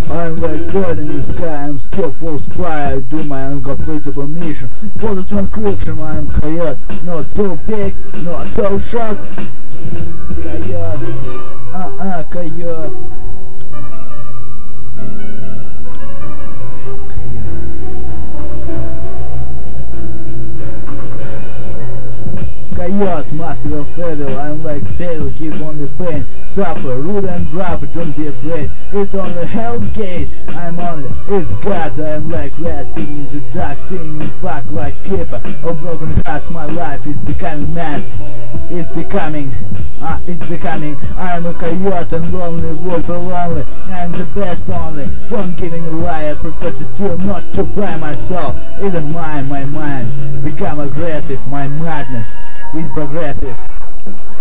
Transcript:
I'm like bird in the sky, I'm skillful spy, I do my uncompletable mission. For the transcription I'm coyote, not so big, not so short. Coyote, coyote. Coyote, master of evil, I'm like devil, give only pain, suffer, rude and rough, don't be afraid, it's only hell's gate, it's God, I'm like rat, singing in the dark, singing back like keeper, of broken hearts, my life is becoming mad, it's becoming, I'm a coyote and lonely, wolf lonely, I'm the best only, don't giving a lie, I prefer to do, not to buy my soul, isn't mine, my mind, become aggressive, my madness is progressive.